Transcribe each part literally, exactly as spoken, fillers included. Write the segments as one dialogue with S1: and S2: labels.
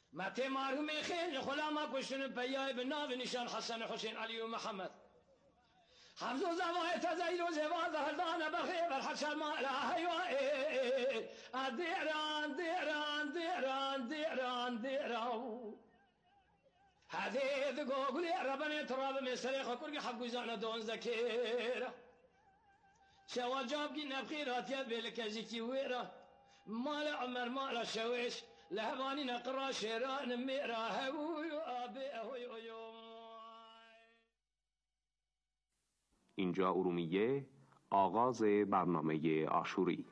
S1: متى مرحوم خيل خلاما كشن بياي بناف نشان حسن حسين علي ومحمد حمز زوايا تزايل وزواد هلدان بخير الحشر ما لا هيوا ديران ديران ديران ديران ديران هذه ذقوق لي ربنا تراب من سريخ كل حق زعنا دون ذكيره شوا جابكي نبخيرات يد بلك زكي ويره مال عمر مال شويش لهباني نقرا شيران ميرا هوي ابي هوي.
S2: اینجا ارومیه، آغاز برنامه عاشوری.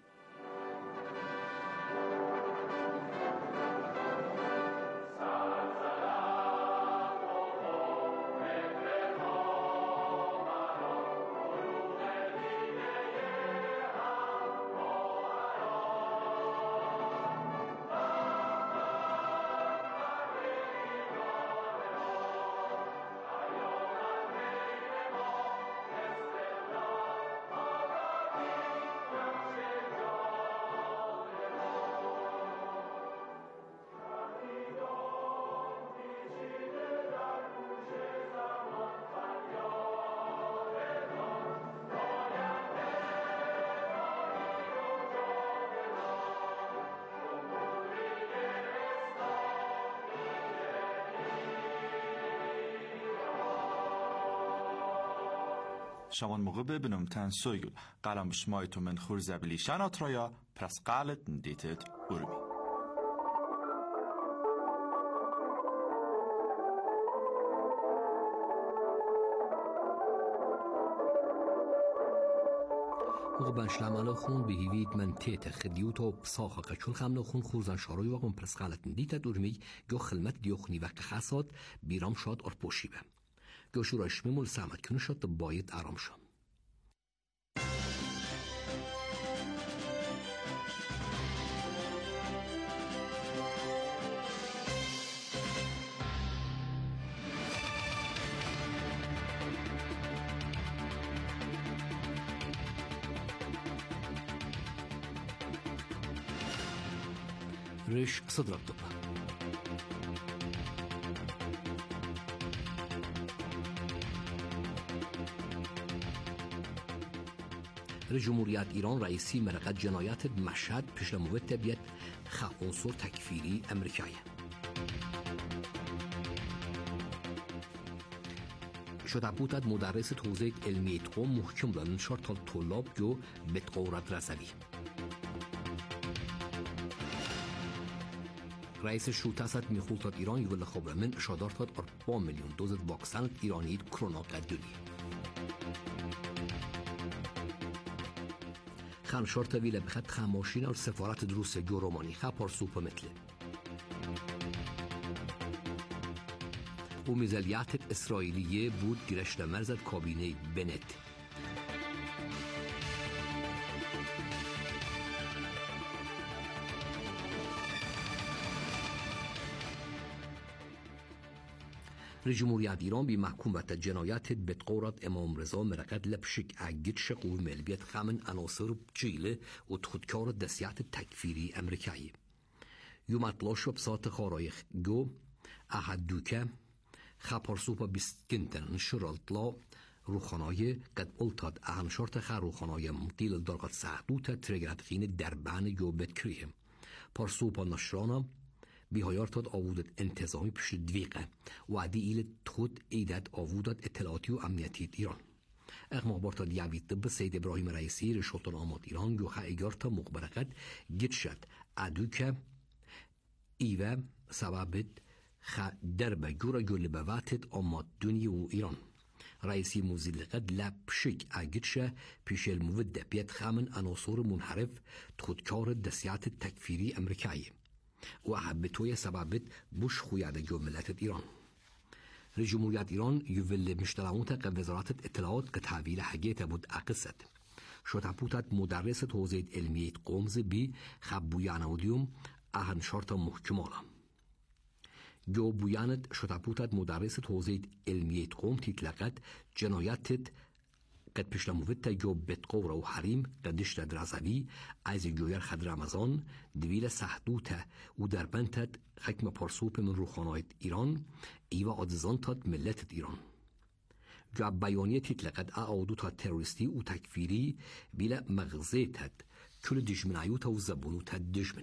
S3: شوان موقع ببینم تن سویل قلم شمایتو من خور زبلی شنات رایا پرس قالت ندیتت ارمی
S4: وقبان شلامالا خون بهیوید من تیت خدیوتو بساخا قچون خمنا خون خوزن شاروی وقم پرس قالت ندیتت ارمی گو خلمت دیوخنی وقت خاصات بیرام شاد ار پوشی بم گوشو راش میمول سامت کنه شد باید آرام شم. ريش صدر الطبع جمهوریت ایران رئیسی مرقت جنایت مشهد پیشلموت تبیت خ عنصر تکفیری امریکایی شده بودد مدرس توزیع علمی قوم محکم دادن شرط طلاب جو بتقورت رسوی رئیس شوتست میخولتاد ایران یول خبرمن اشادارتاد اربع میلیون دوز واکسن ایرانی کرونا قدیونی خان شرط ویله بخد خاموشین اور سفارت روسیه جو رومانی خپار سوپ مثله و میزلیات اسرائیلیه بود گرشت مرزد کابینه بنت جمهوریت ایران بی محکوم و جنایت بتقورت امام رضا مرقت لبشک اگید شقو ملبیت خامن عناصر جیله و تخودکار دسیات تکفیری امریکایی یو مطلاش و بساط خارایخ گو احد دوکه خپارسوپا بیستگنتن شرالطلا روخانای قد اولتاد اهم شرط خر روخانای مدیل درقات سعدوت ترگرد خین دربان یو بتکریه پارسوپا نشرانا بیهایارتاد آوودت انتظامی پیش دویقه وعدی ایل تخود ایداد آوودت اطلاعاتی و امنیتی ایران اغما بارتاد یعوید دب سید ابراهیم رئیسی رشولتان آماد ایران گوخه ایگارتا مقبرقت گید شد ادو که ایوه سببت خ دربه گورا گل بواتت آماد دنی و ایران رئیسی موزیلقت لبشک اگید شه پیش الموده بیت خامن عناصر منحرف تخودکار دسیات تکفیری امریکایی و حبتوی سببت بوش خویاده جو ملت ایران جمهوریت ایران یوول مشتلموت قبل وزارت اطلاعات که تحویل حقیقت بود اقصد شده بودت مدرس توزیع علمیت قومز بی خب بویانودیوم اهن شرط محکمالا جو بویاند شده بودت مدرس توزیع علمیت قوم تیتلقت جنایتت قد پشلموفت جو بتقور و حریم قدشت درازوی از جویر خد رمضان دویل سحدوته و در بنتت حکم پرسوپ من روخانایت ایران ایوه آدزانتات ملتت ایران. جو بیانیه تیتلقد اعادو تا تروریستی و تکفیری بیل مغزیتت کل دجمنایوت و زبونوتت دجمن.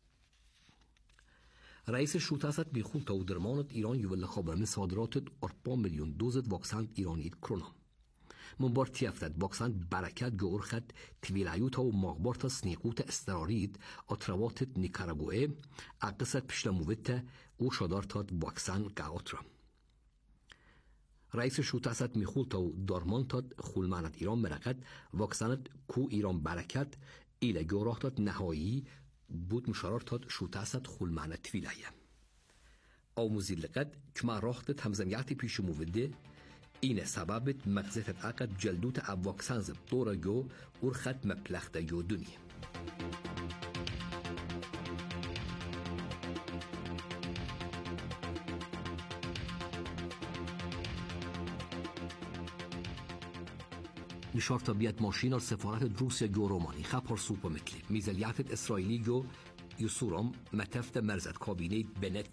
S4: رئیس شوتاست بیخونتا و درمانت ایران یوال خبر من صادراتت اربع میلیون دوزت واکسن ایرانیت کرونا. من بار تیفتت واکسن برکت گور خد تویلایوتا و مغبارتا سنیقوت استرارید اترواتت نیکاراگوئه اقصد پشلموویت و شدارتات واکسن گاوترا. رئیس شوتاست میخولتا و دارمانتات خولمانت ایران مرقد واکسنت کو ایران برکت ایل گوراختات نهایی بود مشارارتات شوتاست خولمانت تویلایه. آموزی لقد کما راختت همزمیاتی پیش مووده اینه سببت مغزت عقد جلدوت اواکسان زب دورا جو ارخت مپلخت جو دنیا. نشارتا بیاد ماشین و سفارت روسیه جو رومانی خبر سوپا مثلی میزلیات اسرائیلی جو یسورام متفت مرزت کابینه بنت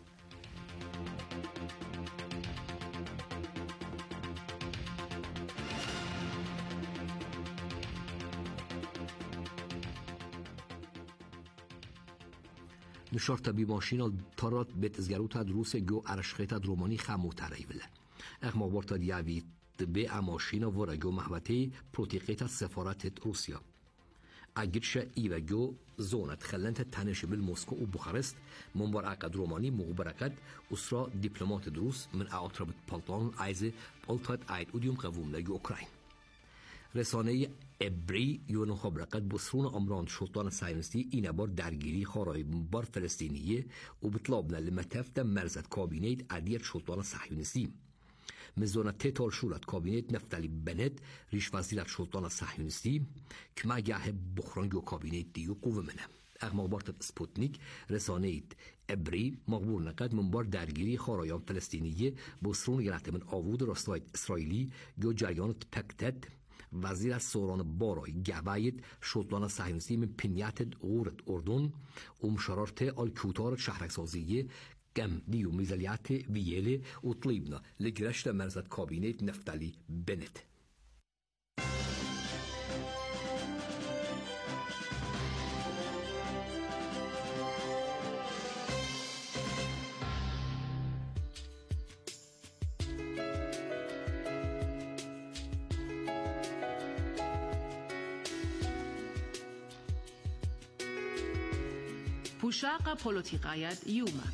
S4: نشارتا بی ماشین تارات بیت ازگروتا روسیه جو ارشخیتا رومانی خمو تریوله اخما بارتا دیوید به اماشینا ورگو محوطه پروتیقیت سفارت روسیا. اگرش ایوه جو زونت خلنت تنش بالموسکو و بخارست منبار عقد رومانی مغبرقد اسرا دیپلمات روس من اعترابت پالتان عیز پالتات عید اودیوم قووم لگو اوکراین. رسانه ابری یون خبرقد بسرون امران شلطان ساینستی این بار درگیری خارای بار فلسطینیه و بطلابنا لمتفت مرزت کابینیت عدیت شلطان صهیونیستی. مزدونت تیتال شورت کابینت نفتالی بنت ریش وزیرت شلطان صهیونیستی که مگه بخرانگو کابینت دیو قوه منه. اغما بارت سپوتنیک رسانه ابری مغبور نقد منبار درگیری خارایان فلسطینیه بسرون گرهت من آوود راستایت اسرائیلی گو جریانت پکتت وزیر از سوران بارای گوید شلطان صهیونیستی من پنیت غورت اردن و مشارارت آلکوتار شهرکسازیه کم دیو میزلیات ویله و طلیبنا لگرشت مرزت کابینت نفتالی بنت.
S5: پوشاق پولیتیقایت یوما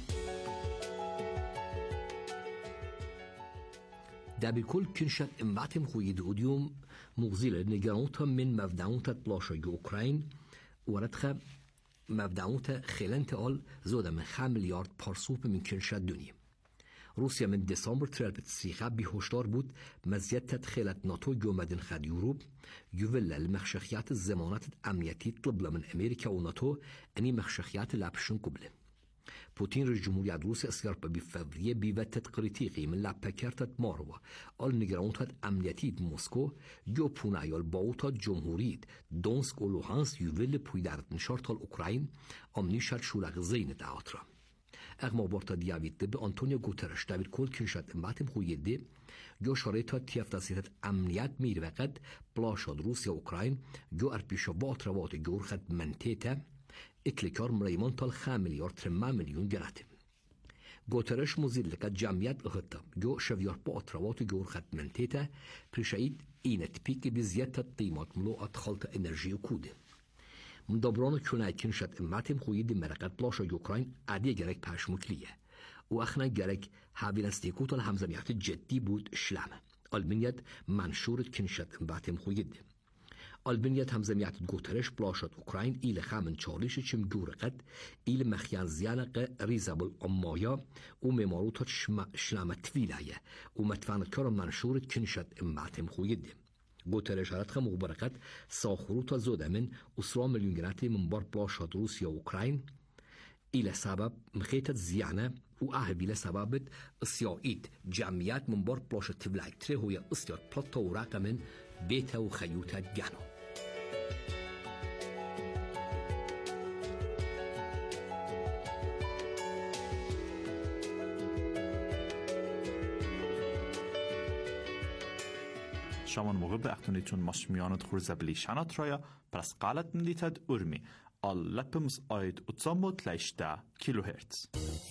S4: در کل کنشت امواتم خوید اودیوم مغزیل نگرانتا من مفدعونتا تلاشای اوکراین وردخه مفدعونتا خیلنت آل زوده من خم میلیارد پارسوپ من کنشت دنیا. روسیه من دسامبر ترالبت سیخه بی هشدار بود مزیت خیلت ناتو جومدن خد یوروب یوول المخشخیات زمانت امنیتی طلب من امریکا و ناتو انی مخشخیات لابشن قبله. پوتین رئیس جمهوری روسیه اسکار بی فوریه بی وقت قریتیقی من لپکرتت ماروا آل نگرانتت امنیتی مسکو جو پونایال باوتا جمهوریت دونسک و لوهانس یوول پویدارت نشارتال اوکراین امنیشت شورق زین دعاترا. اغما بارتا دیوید به آنتونیو گوترش دبیر کل کنشت امباتم خویده جو شرایط تیفتاسیت امنیت میر وقت بلاشاد روسیه اوکراین جو ارپیشا بات روات جور خد منتیتا اتلکار مریمان تال خم میلیارد ترمه میلیون گرده. گوترش مزید لکت جمعیت اختا جو شویار بات روات جور خد منتیتا پریشاید اینت پیک بزیادت قیمت ملوعت خالت انرژی و کوده. مدبران کنایت کنشت امتیم خویدی مرقت بلاشا اوکراین عادی گرک پشمکلیه و اخنا گرک حاویلستیکوت همزمیات جدی بود شلمه. آلبانیت منشورت کنشت امتیم خویدی. آلبانیت همزمیات گوترش بلاشات اوکراین ایل خامن چالیش چم جورقت ایل مخیان زیانق ریزابل امایا و مماروتات شلمت ویلایه و متفانت کار منشورت کنشت امتیم خویدی. گوترش هرات خم مبارکت ساخروتا زوده من اسرا میلیون گرانتی منبار بلاشاد روسیا و اوکراین ایل سبب مخیطت زیانه و اهویل سببت اسیاید جمعیت منبار بلاشاد تبلایک تره هویا اسیاد پلاتا و رقم من بيتا وخيوتا جانو.
S3: شامان موقع به اختونیتون ماشمیانت خورزبلی شنات رایا پرس قالت نلیتد ارمی آل لپمز آید اتزاموت لیشده کیلو هرتز.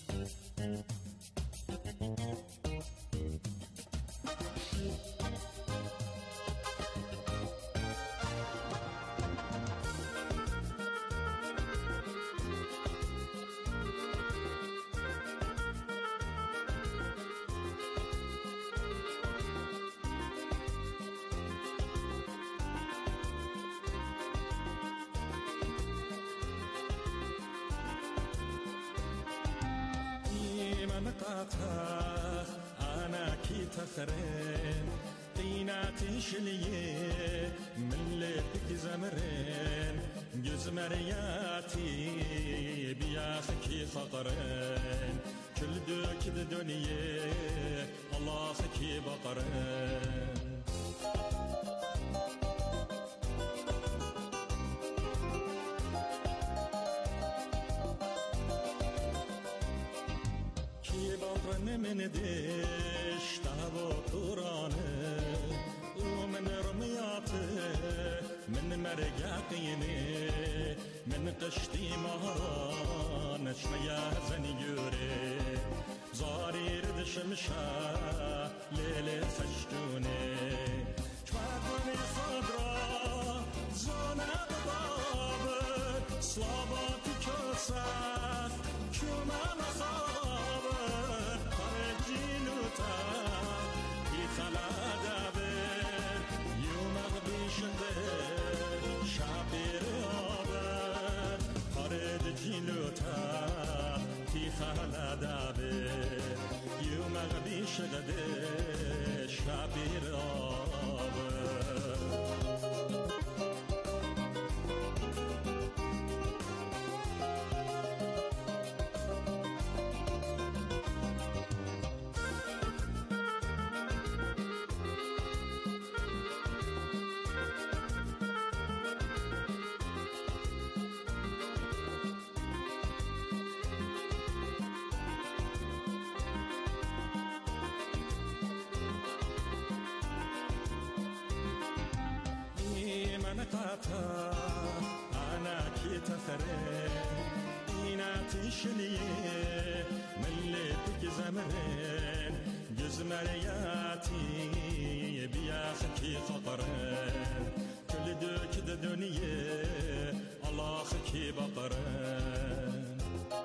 S6: أنا كي تخرين قيناتي شليه من ليتك زمرين جز مرياتي بياخكي فقرين كل دوك الدنيا الله خكي بقرين من دش تهوى قرانه ومن رمياته من مرقاقيني من قشتي مهران شميا زنيوري زاري رد شمشا ليلة فشتوني شواتوني صدرا زونا ببابر صلاباتي كساف كمان شغده شبیر آبه أنا كي تفرين إيناتي شليه من ليتك زمرين جز مرياتي بياخكي فقرين كل دوك الدنيا الله خكي بقرين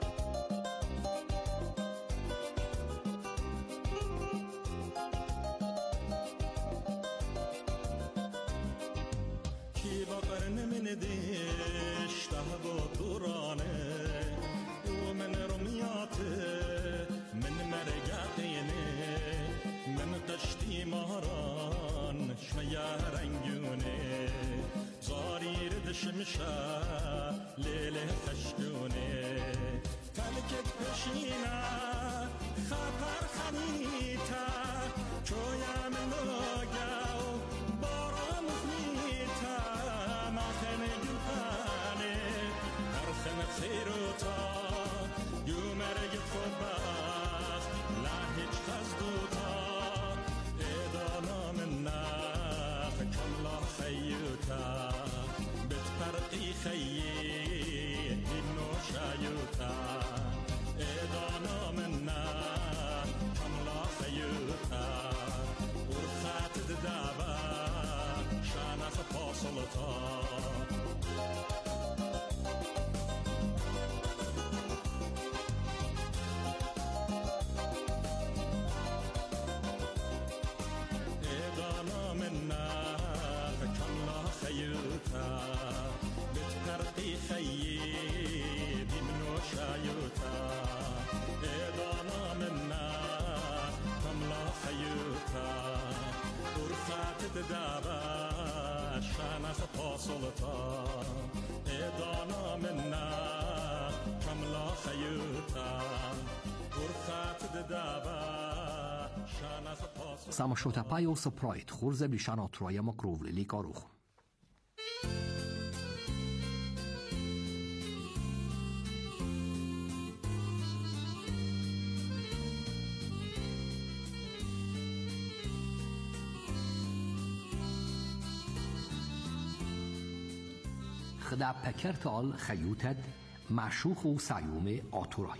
S6: دش تهوى قرانه ومن رمياته من مرقاقيني من قشتي مهران شميا رنجوني زاري رد شمشا ليلة خشتوني تلكت بشينا خطر خنيتا شويا من لوغاو بارام فنيتا خيروتا يومرق فباخ لا هيج خزدوتا إدانا منا خكم لا خيوتا بتفرقي خيي إنو شايوتا إدانا منا خكم لا خيوتا ورخات ددابا شانا خفاصلتا بتفرقي خيي بمنو شايوتا إدانا منا كملا خيوتا ورخات تدابا شانا خفاصلتا إدانا منا كملا خيوتا ورخات تدابا
S4: Samma skjuta pajo så prajt churze bli xana troja ma kruvli li karuch. خدا پکرتال خیوتد معشوق و سیوم آتورای.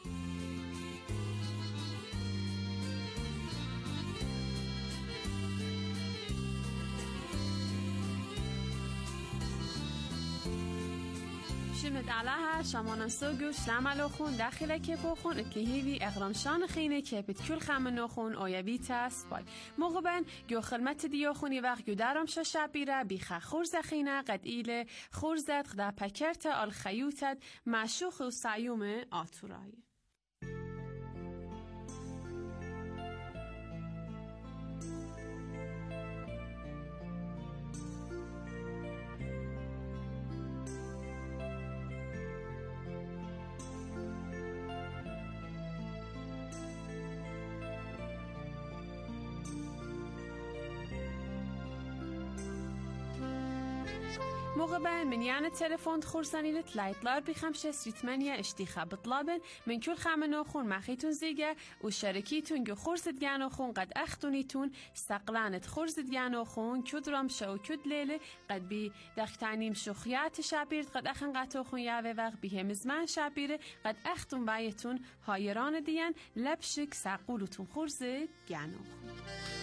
S7: شمت علىها شمانا سوگو شلملو خون داخله که بخون اتلیهیوی اغرامشان خینه که پت کل خمنو خون اویوی تست بای مغبن گو خلمت دیو خونی وقت گو درام ششبیره بیخه خورز خینه قد ایله خورزت خدا پکرت آل خیوتت معشوق و سیوم آتورایی. مغبن من يعني التلفون تخورساني لتلايطلار بخمسة ستمانية اشتيخة بطلابن من كل خامنو خون مخيتون زيجا وشاركيتون جو خورسد جانو خون قد اختونيتون استقلانت خورسد جانو خون كد رمشا وكد ليلة قد بي دختانيم شخيات شابيرت قد اخن قاتو خون ياوه وقت بهم زمان شابيره قد اختون بايتون هايران ديان لبشك ساقولتون خورسد جانو خون.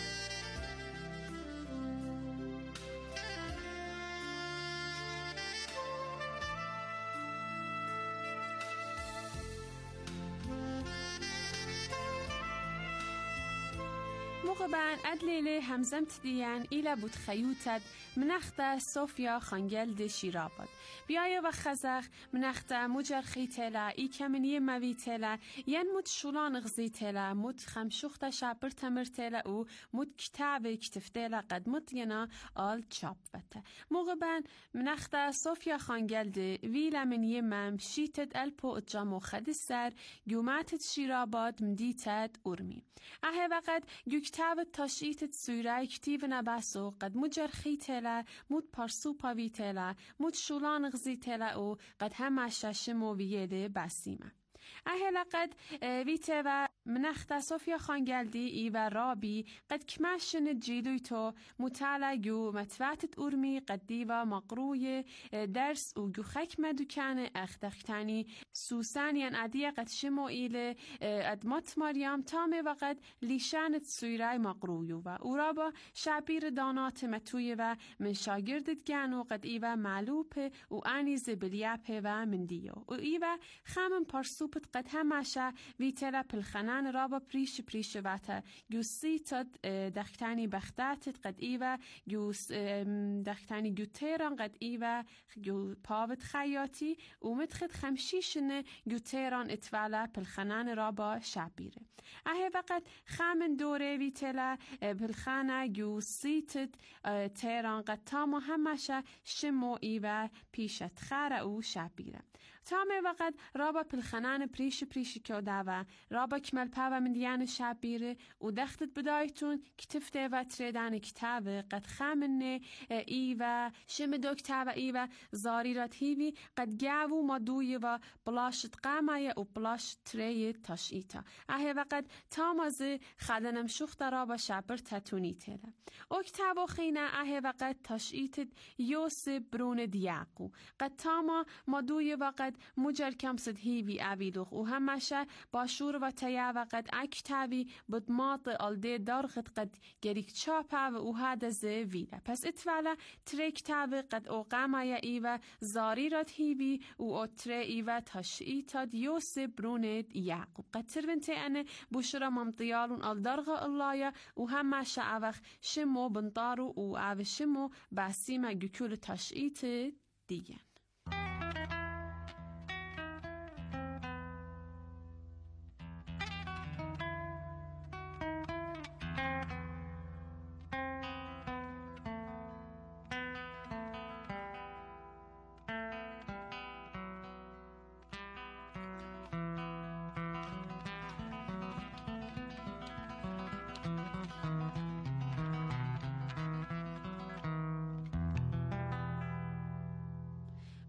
S7: مغبان أدليلي همزمت ديان إلى بود خيوتد منخته صوفيا خانجلد شيراباد بيايا وخزخ منخته مجر خيتلا إي كمنية مويتلا ين مد شولان غزيتلا مد خمشوخته شابر تمرتلا و مد كتاب كتفتلا قد مد ينا آل چاب وته مغبان منخته صوفيا خانجلد ويلا من يمم شيتد ألبو اجامو خدسر يوماتد شيراباد مديتد أرمي أهي وقت يو كتاب تاشيت سورة كتيب نباسو قد مجر خيتلا مود پارسو پاويتلا مود شولان غزيتلا او قد هم ششمو ويده بسيمه اهلا قد ویته و منخت صوفیا خانگلدی ای و رابی قد کمشن جیلوی تو مطالعه گو متواتت ارمی قدی و مقروی درس و گو خک مدوکن اخدختانی سوسانیان عدیه قد شمو ایل ادمات مریم تامه و قد لیشانت سویرای مقرویو و او را با شبیر دانات متوی و من شاگردت گنو قد ای و معلوپ و انیز بلیاپ و مندیو و ای و خمم پرسوپ قد همشه ویتلا پلخنان رابا پریش پریش واتا گوسی تد دختانی بختاتت قد ایوا گوس دختانی گوتیران قد ایوا گو پاوت خیاطی و متخد خمشیشن گوتیران اتوالا پلخنان رابا شابیره اهی وقت خامن دوره ویتلا پلخانه گوسی تد تیران قد تامو همشه شمو ایوا پیشت خاره او شابیره تامه وقت رابا پلخنان پریش پریش که داوا رابا کمل پاوا من دیان شابیره و دختت بدایتون کتفته و تردان کتابه قد خامنه ایوا شم دو کتابه ایوا زاری رات هیوی قد گاوو مدوی و بلاشت قامایه و بلاشت تریه تاشیتا اهی وقت تامازه خدنم شخت رابا شابر تتونی تله او کتابو خینه اهی وقت تاشیتت یوسف برون دیاقو قد تاما مدوی وقت مجر کم صد هیوی اویدوخ و همشه باشور و تیا وقت اکتاوی بدماط الده دارخت قد گریک چاپا و هاده زویده پس اتوالا تره کتاوی قد او قامای ایوه زاری رات هیوی و او تره ایوه تشعیتاد یوسف برونید یعقوب قد ترونته انه بوشرا ممطیالون الدرغ اللایه و همشه اوخ شمو بنطارو و او شمو بسیمه گکول تشعیت دیگه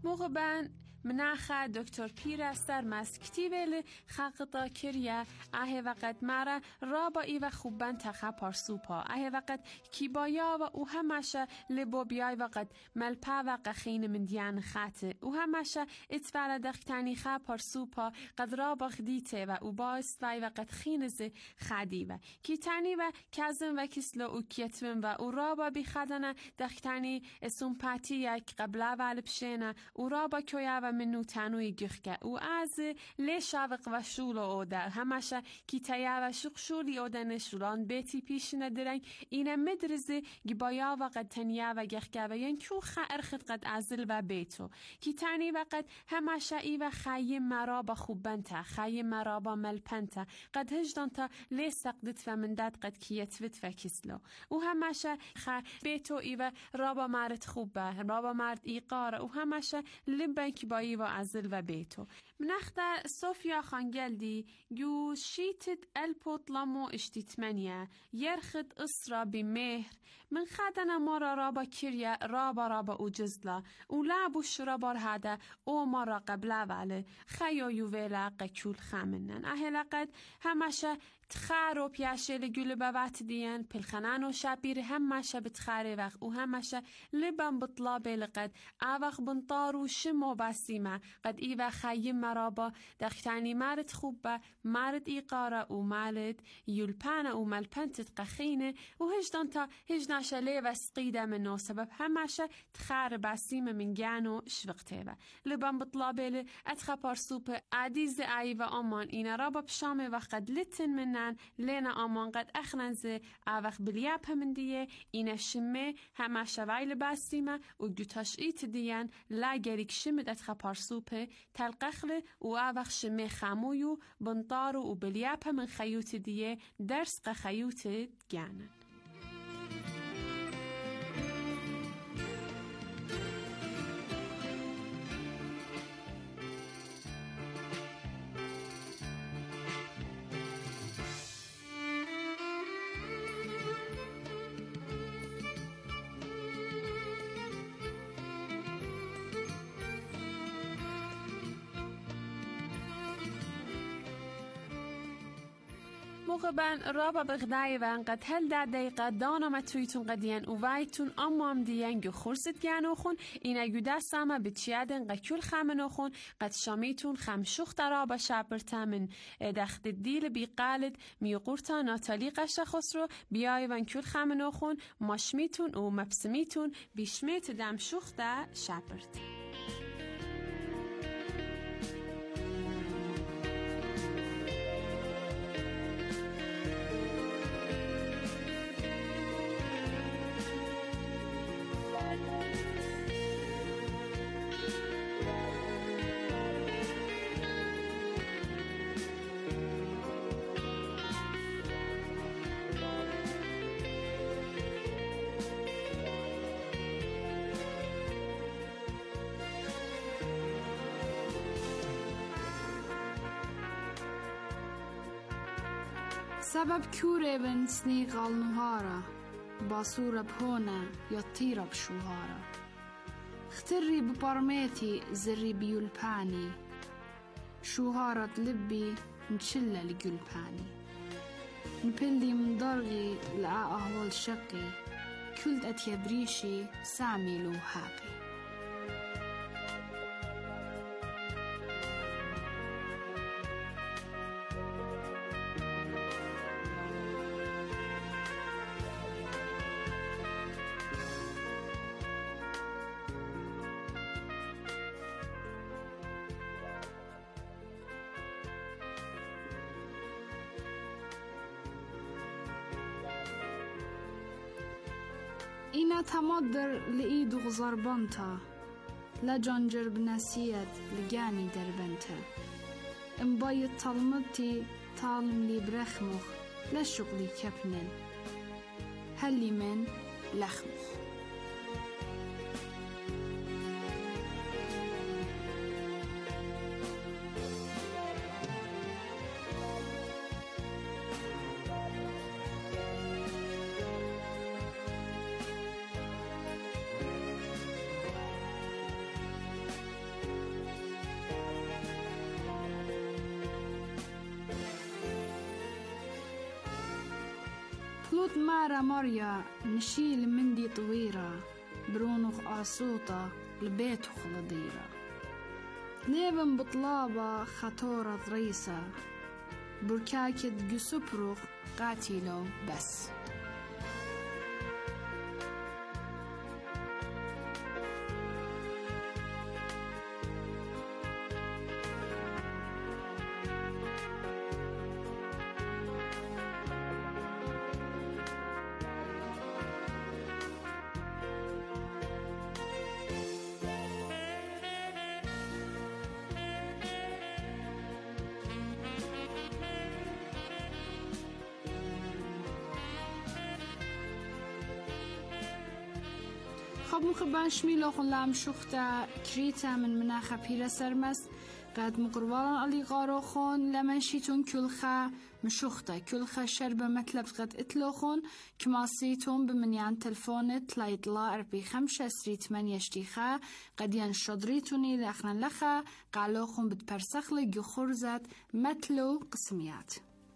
S7: موقع بن مناخه دکتر پیر استر مسکتیبل خاقتا کریه اه وقت مرا رابا ای و خوبن تخه پارسوپا اه وقت کی بایا و او همشه لبو بیای وقت ملپا و قخین من دیان خاته او همشه اتفال دختانی خه پارسوپا قد رابا خدیته و او باست وای وقت خینزه خدی و کی تانی و کازم و کسلو او کیتمن و او رابا بی خدانه دختانی سومپاتی یک قبلا و لبشینه او رابا کویا و منو تنوی گخکه او از لی شاوق و شول او در همشه کی تیا و شق شولی او در نشولان بیتی پیشنه درنگ اینه مدرزه گی بایا و قد تنیا و گخکه و ین کیو خیر خد قد ازل و بیتو کی تانی و قد همشه ای و خی مرابا خوبنتا خی مرابا ملپنتا قد هجدان تا لی سقدت و مندد قد کیتوت و کسلو او همشه خ بیتو ای و رابا مرد خوبه رابا مرد ایقاره او همشه لبن کی بایی و ازل و بیتو منخت صوفیا خانگلدی گو شیتت الپوتلامو اشتیتمنیه یرخد اسرا بمهر من خدنا مارا رابا کریه رابا رابا او جزلا او لابو شرابار هده او مارا قبله وله خیو یوویلا قکول خامنن اهلقد همشه تخار و پیاشه لگول بوات دیان پلخنان و شابیر همشه بتخاره وقت او همشه لبن بطلابه لقد آوخ بنطار و شمو باسیمه قد ایوه خیم مرابا دختانی مارد خوبه مارد ایقاره و مارد یولپانه و ملپنتت قخینه و هجدان تا هجناشه لیوه سقیده منو سبب همشه تخار باسیمه من گانو شوقته و لبن بطلابه لی اتخا پارسوپ عدیز ایوه آمان اینه رابا بشامه و قد لتن من لینا آمان قد اخنزه اوخ بلیاب همین دیه اینه شمه همه شویل باسیمه و گوتاش ایت دیان لاگریک شمه دتخا پارسوپه تلقخله و اوخ شمه خمویو بنطارو و بلیاب همین خیوت دیه درس قا خیوت گانن موقع بن رابا بغدای و انقد هل در دقیقه دانا ما تویتون قدیان و وایتون اما هم دیان گو خورست گانو خون اینا گو دست اما بچیادن قکول خامنو خون قد شامیتون خمشوخت رابا شابرتا من دخت دیل بی قالد میقورتا ناتالی قشت خسرو بیای ون کول خامنو خون ماشمیتون و مبسمیتون بیشمیت دم شوخت شابرتا
S8: سبب کوره بن سنیق النهارا باصورة بهونا يطير بشوهارا اختري ببرميتي زري بيولباني شوهارة لبي نشلة لقلباني نبلي من ضرغي لقى أهوال شقي كلت أتيبريشي سامي لوحاقي إنا تمدر لإيد غزربنتا لا جنجر بنسيت لجاني دربنتا مبايت طلمتي طالم لي برخمخ لا شغلي كبنن هلي من لخمخ خلوط مارا ماريا نشيل مندي طويرة برونخ آصوطة لبيت خلديرة ليبن بطلابة خطورة ضريسة بركاكة جسبرخ قاتلو بس. خب مخبان شميلو خلام شختا كريتا من مناخة بيلا سرمس قد مقربالا اللي غاروخون لمنشيتون كلخا مشختا كلخا شربة مطلب قد اتلوخون كماسيتون بمنيان تلفونت لا يطلع اربي خمسة سري تمانية شتيخا قد ينشدريتوني لأخنا لخا قالوخون بتبرسخل جخورزات متلو قسميات.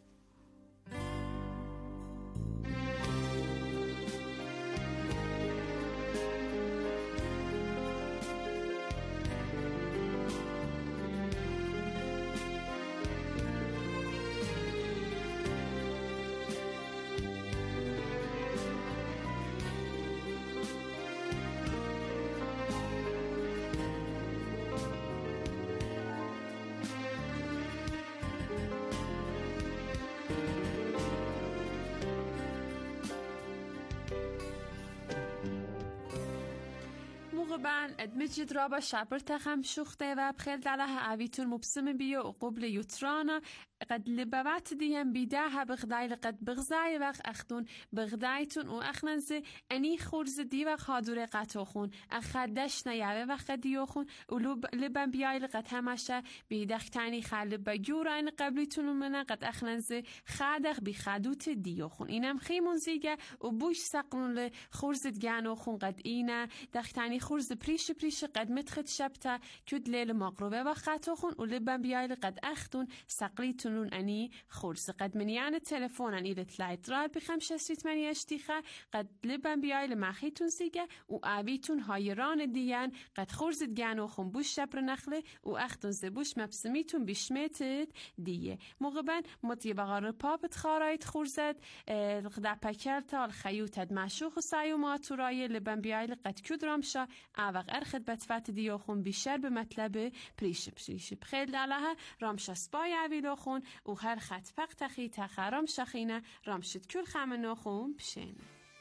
S7: مغبان ادمجد رابا شابر تخم شخته و بخيل دلها عويتون مبسم بيو وقبل يترانا قد لبابات ديان بيداها بغداي لقد بغزاي وقت اخدون بغدايتون و اخننزي اني خورز دي وقت هادور قطوخون اخدش نياوه وقت ديوخون و لبن بياي لقد همشه بيدختاني خالب بجوران قبلتون منه قد اخننزي خادخ بخادوت ديوخون اینم خيمون زيگه و بوش سقلون لخورز ديانوخون قد اينه دختاني خورز پریش پریش قد متخد شبتا کد لیل مقروبه و خطوخون و لبن بياي لقد اخدون سقليتون أني خورس قد منيان التلفون أن إذا تلاقيت راد بخمسة ستة ثمانية اشتيخة قد لبن بياي لماخيتون سيجا وآبيتون هايران ديان قد خورز ديانو خنبوش شبر نخله وأختون زبوش مبسميتون بشميتت ديه مغبن مطيبا غار بابت خارايت خورزت الغدا پاكرتا الخيوتت معشوخ سايو ماتوراي لبن بياي لقد كد رامشا آوغ أرخد بتفات ديو خن بشر بمطلب پريش پريش بخير لالها رامشا سباي عويلو خون و هر خط پق تخی تخرام شخینه رامشد کل خمنو خون بشینه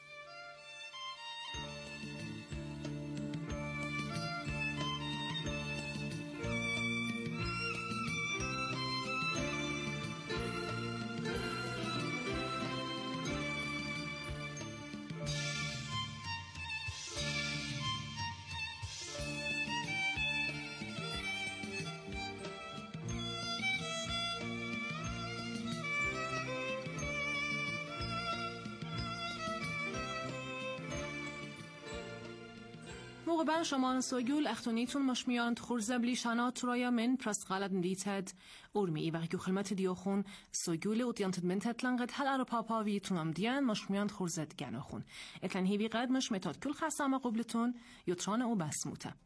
S9: موقع شما سوگول اختونیتون مشمیان خورزه بلیشانات رویا من پرست غالت ندیتد ارمی ای وقتی خلمت دیوخون سوگول و دیانتد منتت لنگد هل ارو پاپاویتون هم دیان مشمیان خورزه دگنوخون اتلن هیوی قد مش متاد کل خسام قبلتون یوتران او بسموته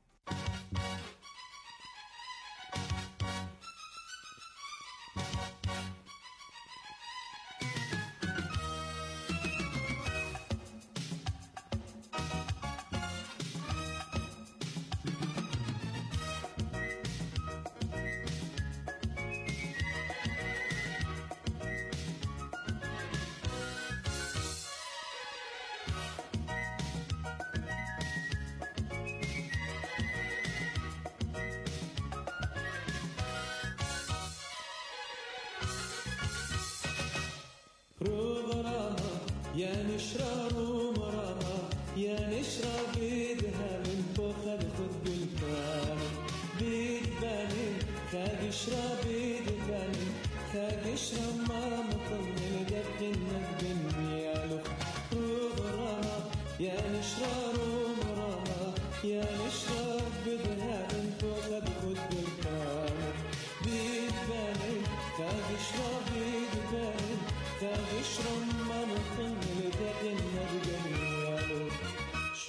S6: يا نشرب ومرارة يا نشرب بيدها من فوق خد بالكام بيد بالي خد اشرب بيد بالي خد اشرب ما مطمن دفن الدنيا يا لخ وغرامة يا نشرب ومرارة يا نشرب بيدها من فوق خد بالكام بيد بالي خد اشرب بيد بالي خد اشرب ما مطمن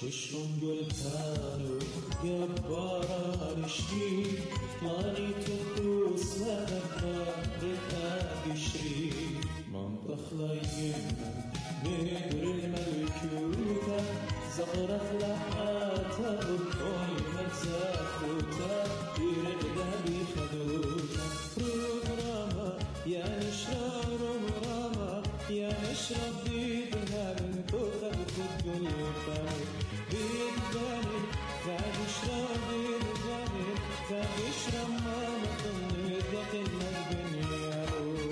S6: ششم گلپرو گبارانشی مانی تو کوس لبنار أبشري منطق لينا ندر الملكوتة زغرة لحاتا الطوي مزاكوتا يرقدها بخدوتا روغراما يا نشرار مراما يا نشرب بيدها من كوخة بخد قلوبها بيدباني خاد اشرب بيدباني خاد اشرب ما مطن ذاك المدبنيا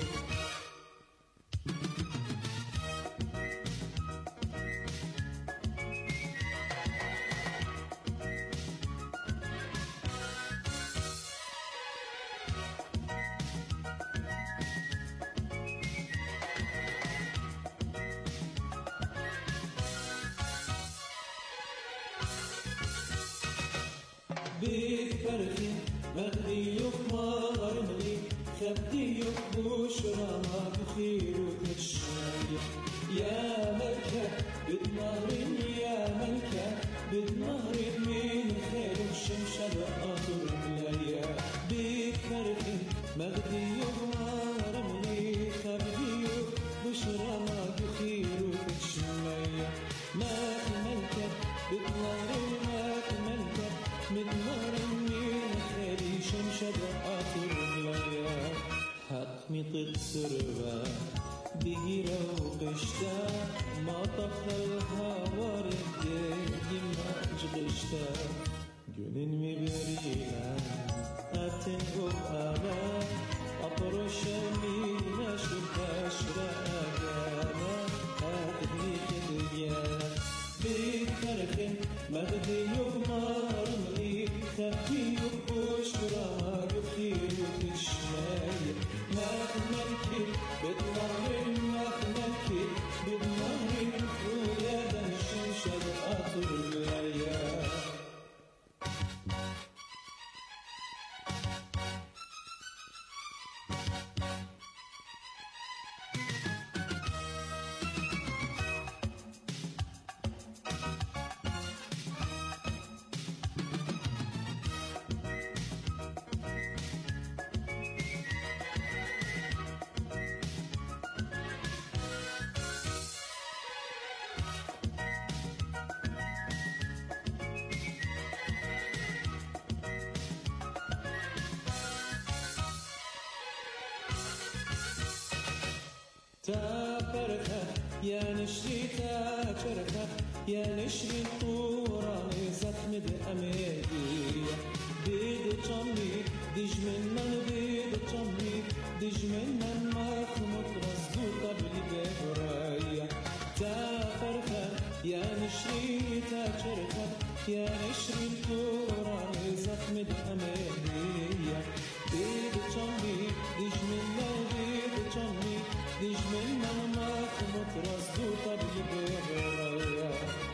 S6: بفرخي مغدي يقمر ملي خبدي يقبوشرا ما بخير وتشاي يا ملكة بدنهر يا ملكة بدنهر من خير الشمشة بأطر ملايا بفرخي مغدي يقمر ملي خبدي يقبوشرا ما بخير وتشاي ما ملكة بدنهر ما ملكة من نار من خيري شمشة بأطر ملايا حق ميطت سربا بيجيرا وقشتا ما طخلها وارد يما جغشتا جنن مبريلا أتنقب أنا أطرش مينا شبا شراغانا أهدي خديانا بكرخن مغدي يغمار ملي خفي يبوش برا يخير وتشماي مخملكي بدمهر مخملكي بدمهر ويا دم الشمشة بأطر الليا تابرخة يا نشري تاجرخة يا نشري الطورة زخم بأميدية بيد جمي ديج منن بيد جمي ديج منن مخمط رصدو قبل بهرايا تابرخة يا نشري تاجرخة يا نشري الطورة زخم بأميدية بيد جمي ديج منن بيد جمي ديج منن مخمط رصدو قبل بهرايا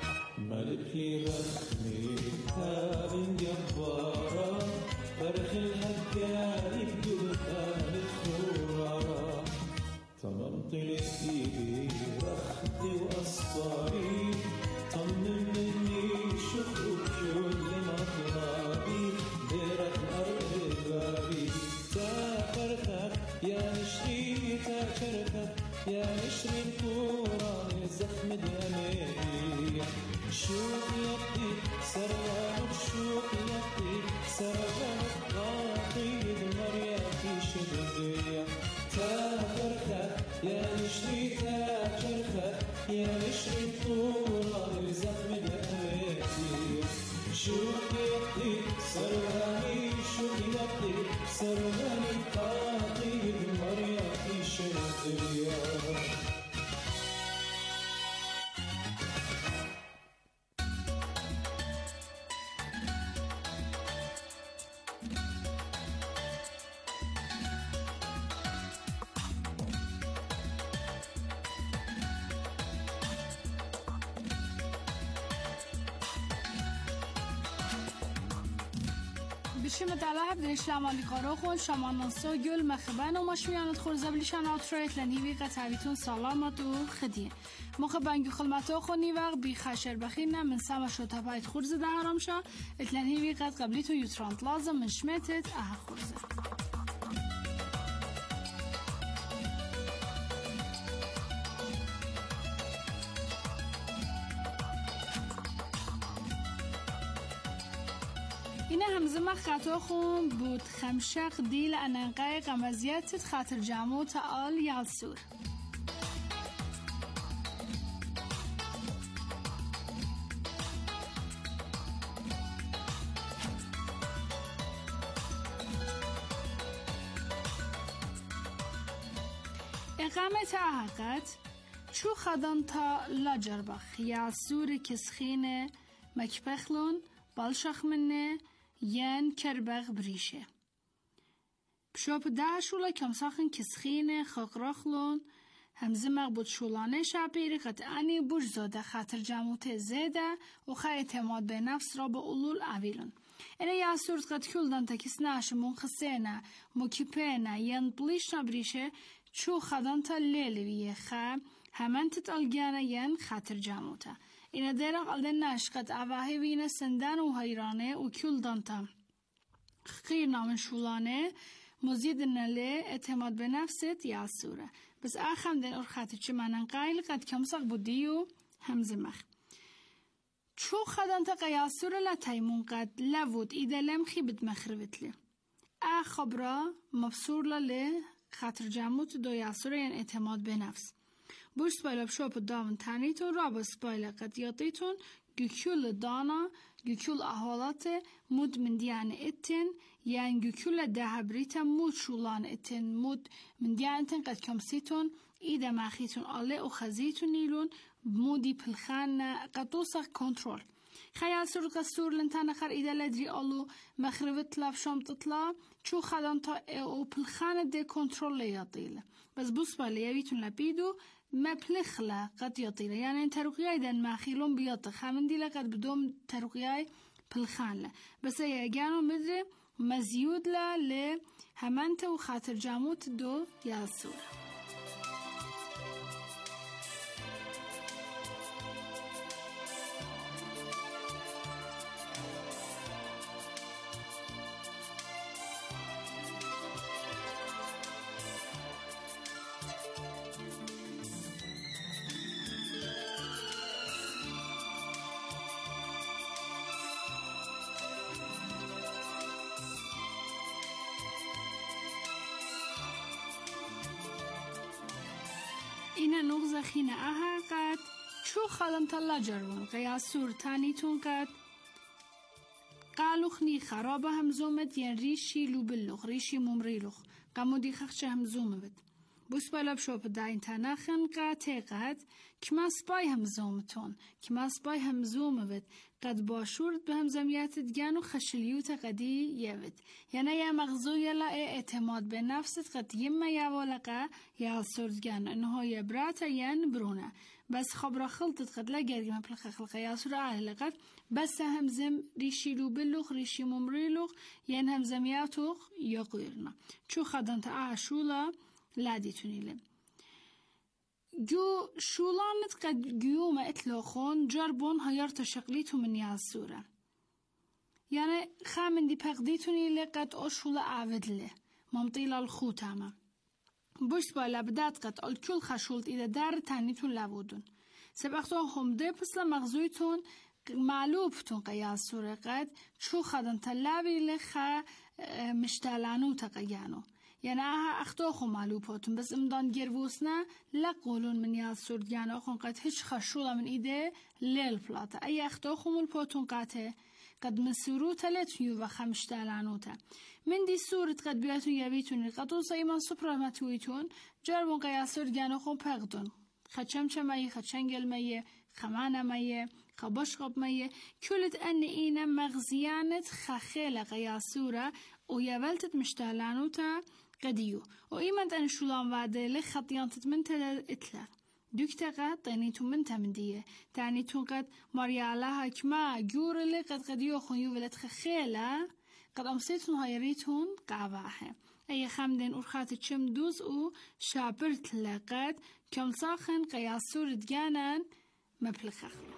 S6: ملكي رخمي هابن جبارا فرخ الهكاري بدوثان الخورارا طممت لإيدي رختي وأصفاري طمم مني شخوك كل مطلابي ديرك أرض بابي تافرخك يا نشري تاكرخك يا نشري الكورة زخم دمي شوق يدي سروانك شوق يدي سروانك قاطي مرياتي شددية تافرخك يا نشري تاكرخك يا نشري الكورة زخم دمي شوق يدي سرواني شوق يدي سرواني قاطي مرياتي شددية
S8: خدشی متعلق بدرش لامالی قارو خون شما نصو گل مخبن و مشمیانت خورزه بلیشان آترایت لنیوی قطعویتون سلامت و خدیه مخبن گو خلمتو خونی وقت بی خشر بخینه من سما شو تبایت خورزه ده هرام شا اتلنیوی قد قبلیتو یوترانت لازم من شمتت اه خورزه اینه همزه ما خطا خون بود خمشق دیل اننقای قمزیت خاطر جامو تعال یالسور اقامت احقات چو خدان تا لاجربخ یالسور کسخینه مکبخلون بالشخ منه ين كربغ بريشة بشوب داشولا كم ساخن كسخينة خقرخلون همزه مغبوط شولانه شابيري قد اني بوش زاده خاطر جاموته زاده و خي اعتماد به نفس را به اولول اویلون اینه یاسورد قد کلدان تا کس ناشه منخسینه مکیپینه ین بلیش نبریشه چو خدان تا لیلویه خا همن تتالگانه ین خاطر جاموته اینه دیرق الدن ناشقت اوهی وینه سندن و حیرانه و کل دانتا خیر نامن شولانه مزید نله اعتماد به نفست یاسوره بس آخم دن ارخاتی چه منن قایل قد کمساق بودیو همزه مخ چو خدانتا قیاسوره لطیمون قد لود ایده لمخی بد مخروتلی آخ خبرا مبصور له خاطر جاموت دو یاسوره ین اعتماد به نفس بوش سپایل بشوپ دامن تنیتون را با سپایل قطیاتیتون گوکول دانا گوکول احوالات مود من دیان اتن یعنی گوکول دهبریت مود شولان اتن مود من دیان اتن قد کمسیتون ایده مخیتون آله و خزیتون نیلون مودی پلخان قطوسق کنترول خیال سر قصور لنتان خر ایده لدری آلو مخربت لفشام تطلا چو خدان تا او پلخان ده کنترول لیاطیله بس بوس بالی یویتون لپیدو مبلخلا قد يطيله يعني ترقياي دن ماخيلون بيطخ همن دي لقد بدوم ترقياي بالخان له بس يجانو مدري مزيود له ل همنت وخاطر جاموت دو ياسور اینه نغزه خینه اها قد چو خالم تلا جرون قیاسور تانیتون قد قالوخنی خرابه همزومت ین ریشی لو بلوخ ریشی ممریلوخ قمودی خخشه همزومه بد بوس بالا بشوپ داین تناخن قاته قد کما سپای همزومتون کما سپای همزومه بد قد باشورد به همزمیت دگان و خشلیوت قدی یود یعنی یا مغزوی لا اعتماد به نفست قد یما یا ولقا یا سردگان انها یبرات ین برونه بس خبر خلطت قد لگرگی مپلخ خلقه یا سر آهل قد بس همزم ریشی لو بلوخ ریشی ممریلوخ ین همزمیاتوخ یا قیرنا چو خدان تا آشولا لادي تونيلم جو شولانت قد جيوم اتلوخون جربون هيرت شقليتو من ياسورة يعني خامن دي بقديتوني لي قد أشول عاودله ممطيلة الخوتامة بوش بالا بدات قد الكل خشولت إذا دار تانيتون لابودون سبقتون هم دي بسلا مغزويتون معلوبتون قياسورة قد شو خدن تلابي لخا مشتالانو تقيانو يعني آها أختوخو معلوباتون بس امدان جربوسنا لا قولون من يال سرديان أخون قد هش خشولة من إيده ليل بلاطة أي أختوخو ملبوتون قاته قد مسورو تلتيو وخمش تالانوتا من دي سورة قد بياتون يبيتون قطوصا إيمان سپرا متويتون جربون قيال سرديان أخون پغدون خچمچه ميه خچنگل ميه خمانه ميه خباشقب ميه كلت أن إينا مغزيانت خخيلة قياسورة ويولتت مشتالانوتا قديو وإيمان أن شلون وعده لخطيانتت من تل إتلر دوكتا طينيتو من تمديه تعنيتو قد مريالا هكما جور اللي قد قديو خنيو ولت خخيلة قد أمسيتون هايريتون قاواها أي خمدين أرخات تشم دوز أو شابرت لقد كم ساخن قياسور دجانان مبلخخلو.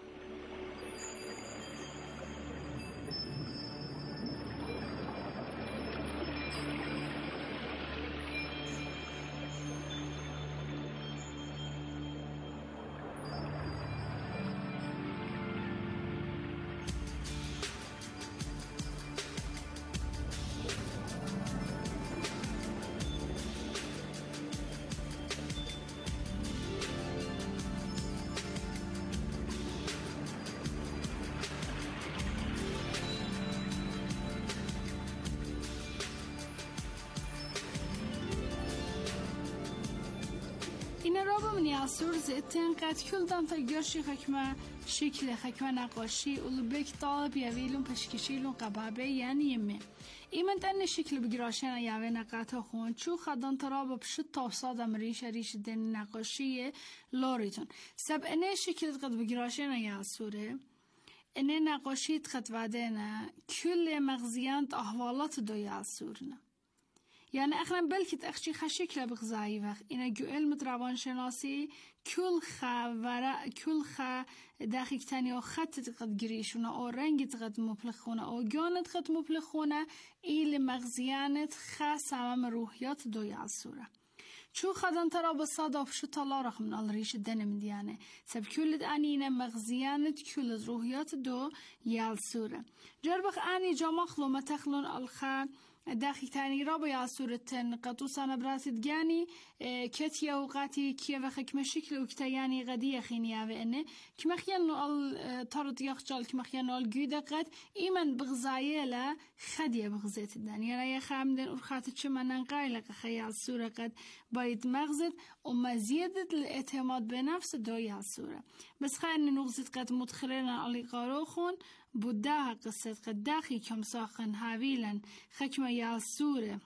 S8: این رابا من یاسور زیتن قد کل دان تا گرشی خکمه شکل خکمه نقاشی اولو بک طالب یویلون پشکشیلون قبابه یعنی یمه ایمن تن شکل بگراشن یاوه نقاطه خون چو خدان ترابا بشت تافصاد امریش ریش دن نقاشی لوریتون سب اینه شکل قد بگراشن یاسوره اینه نقاشی قد ودنه کل مغزیانت احوالات دو یاسورنه يعني اخنا بلكت اخشي خشكله بغزاي وقت اینا جو علم روان شناسی کل خا ورا کل خا دقیق تنی او خط قد گریشونه او رنگ قد مبلخونه او جانت قد مبلخونه ایل مغزیانت خا سمام روحیات دو یاسوره چو خدان ترا بصادف شو طلا رخ من الريش دنم ديانه سب كل انينا مغزيانت كل روحيات دو يالسوره جربخ اني جمخلو متخلون الخا داخل تاني رابع ياسورتن قطوسنا براسد جاني كتيا وقاتي كيا وخك مشكل وكتياني غدية خينيا وإنه كما خيانو ال طرد يخجل كما خيانو الجودة قد إيمن بغزايلة خدية بغزيت الدان يعني يا خامدن أرخات تشمنا نقايلك خيال سورة قد بايد مغزد ومزيدة الاعتماد بنفس دو ياسورة بس خلينا نغزد قد مدخلنا على قاروخون بوداها قصة قد داخي كم ساخن هاويلا خكمة ياسورة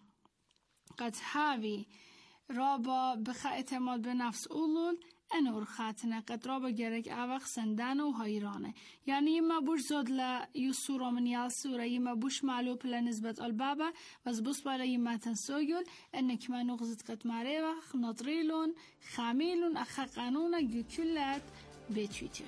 S8: قد هاوي رابا بخا اعتماد بنفس أولول انور خاتنه قد رابا جرك اوخ سندانه و هايرانه يعني يما بوش زود لا يسورة من ياسورة يما بوش معلوب لنسبة البابا بس بس بالا يما تنسويل انك ما نغزت قد ماريوخ نطريلون خاميلون اخا قانونه كلات بتويتر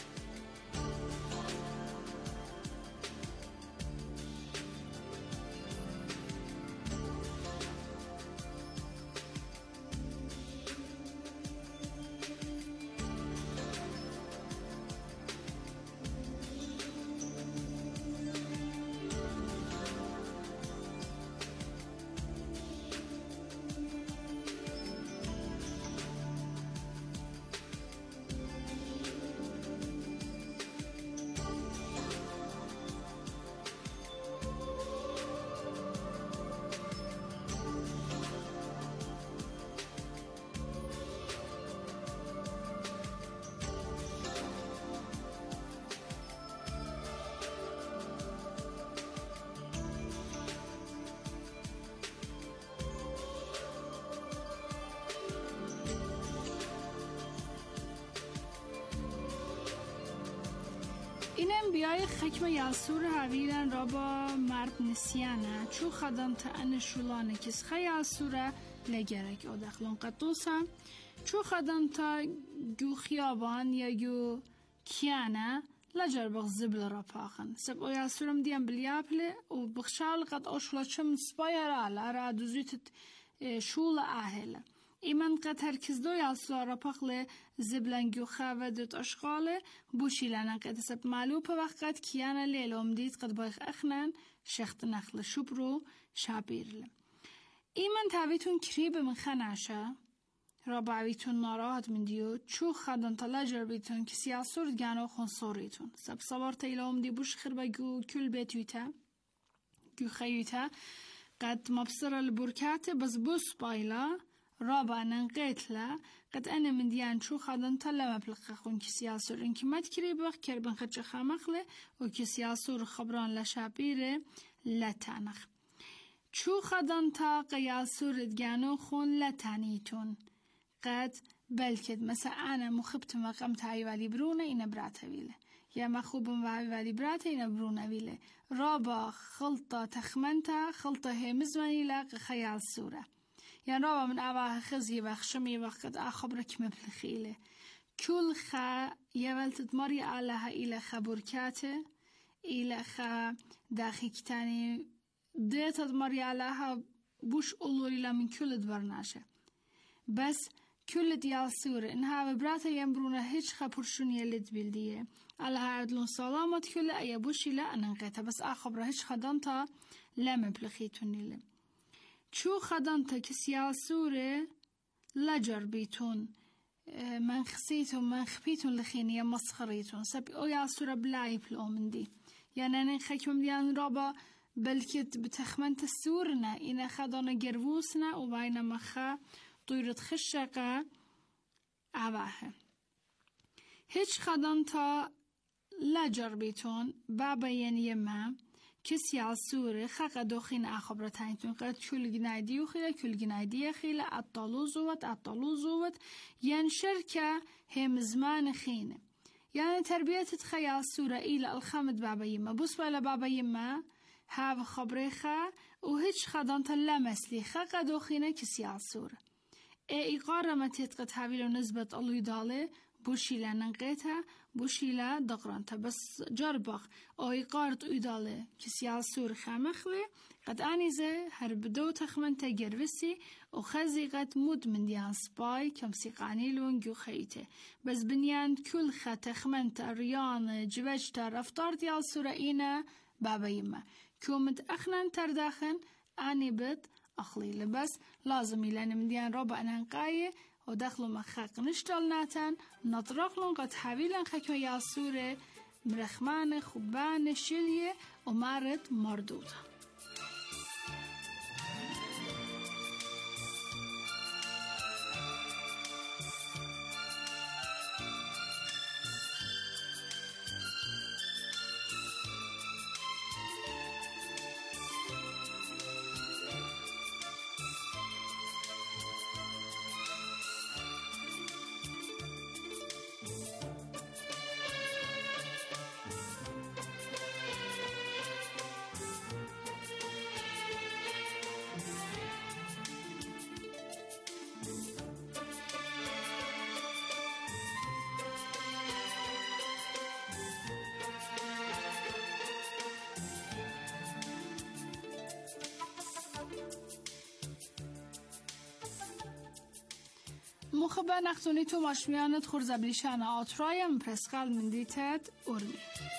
S8: اینم بیای خکم یاسور هاویلن را با مرد نسیانه چو خدان تا ان شولانه کس خی یاسوره لگرک او دخلون قطوسه چو خدان تا گو خیابان یا گو کیانه لجر بغ زبل را پاخن سب او یاسورم دیم بلیابله و بخشال قد اشلا چم سپایره لاره دوزیت شول اهله ایمن قد هرکز دو یاسور را پاخله زبلنگو خواه دوت اشغاله بوشی لنا قد سب معلوب وقت قد کیانا لیلوم دید قد بايخ اخنان شخت نخل شبرو شابیرله ایمن تاویتون کریب من خناشه را باویتون ناراحت من دیو چو خدان تلاجر بیتون کسی یاسور دگانو خون صوریتون سب صبار تیلوم دی بوش خربا گو کل بیتویتا گو خیوتا قد مبصر البركات بس بوس بايلا رابا ننقيتلا قد أنا من ديان شو خادن طلع مبلغ خون كسياسور إنك ما تكري بخ كربن خدش خامخله وكسياسور خبران لشابيره لتانخ شو خادن تا قياسور دجانو خون لتانيتون قد بلكد مثلا أنا مخبت مقام تعيوالي برونه إنا براتويله يا مخوبن وعلي براتين برون أبيله رابا خلطة تخمنتا خلطة هي مزمني لك خيال سورة يعني رابا من أباها خزي بخشمي وقت أخبرك مبلخيله كل خا يولت مري علىها إلى خبركاته إلى خا داخيكتاني ديت مري علىها بوش أولوري لا من كل دبرناشه بس كل ديال سورة إنها ببراتا ينبرونا هيج خبرشون يلد بلديه على هادلون سلامت كل أي بوشي لا أنقيتها بس أخبره هيج خدانتا لا مبلخيتون له شو خدانتا كسيال سورة لا جربيتون من خسيتون من خبيتون لخيني مسخريتون سبي أو يا سورة بلاي بلو من دي يعني أنا خيكم ديان رابا بلكت بتخمنت السورنا إنا خدانا جروسنا وباينا مخا طيرة خشقة عباها هيش خدانتا لا جربيتون بابا ينيما كسي على السورة خاقا دوخين أخبرتانيتون قد كل جنايدي وخيلة كل جنايدي خيلة أطالو زوت أطالو زوت ين شركة هم زمان خينة يعني تربية تتخيل السورة إلى الخامد بابا يما بوس ولا بابا يما هاو خبريخا وهيش خدانتا لمسلي خاقا دوخينة كسي على السورة اي قارة تتقت هاويلو نسبة الله يداله بوشيلا ننقيتها بوشيلا دقرانتا بس جربخ او اي قارة يداله كسيال سور خامخلي قد انيزه هر بدو تخمنتا جربسي و خزي قد مود من ديان سباي كم سيقاني لونجو خيته بس بنيان كل خا تخمنتا ريان جوجتا رفتار ديال سورة اينا بابا يما كومت اخنان ترداخن اني بد أخلي بس لازم يلان مديان ربع ننقاية ودخلوا مخاق نشتغل ناتن نطرقلن قد حاويلن خكو ياسورة مرخمان خوبان شلية ومارد مردودة مخبر نختونی تو ماشمیانت خورزبلیشان آترایم پرسقل من دیتت ارمی